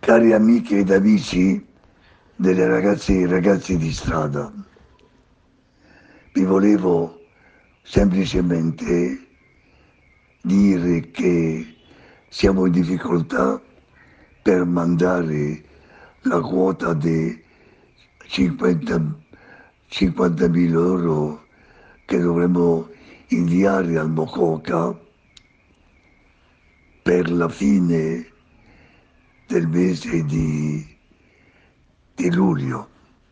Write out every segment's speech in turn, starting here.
Cari amiche ed amici delle ragazze e ragazzi di strada, vi volevo semplicemente dire che siamo in difficoltà per mandare la quota di 50 50.000 euro che dovremmo inviare al Mococa per la fine del mese di luglio,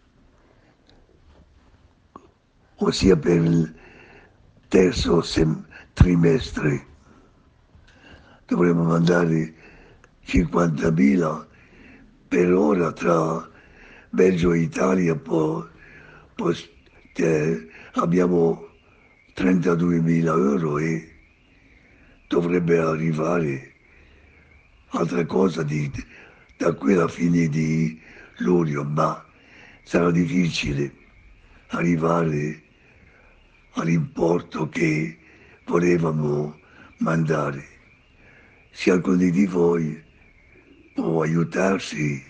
ossia per il terzo trimestre. Dovremmo mandare 50.000 per ora tra Belgio e Italia, poi abbiamo 32.000 euro e dovrebbe arrivare altra cosa da qui alla fine di luglio, ma sarà difficile arrivare all'importo che volevamo mandare. Se alcuni di voi può aiutarsi,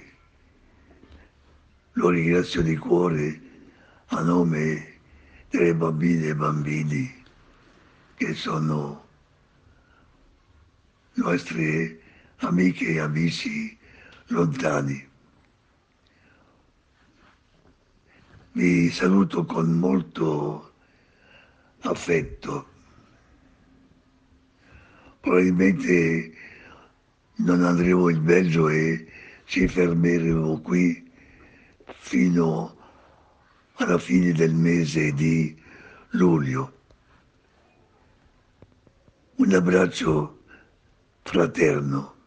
lo ringrazio di cuore a nome delle bambine e bambini che sono nostre amiche e amici lontani. Vi saluto con molto affetto. Probabilmente non andremo in Belgio e ci fermeremo qui fino alla fine del mese di luglio. Un abbraccio fraterno.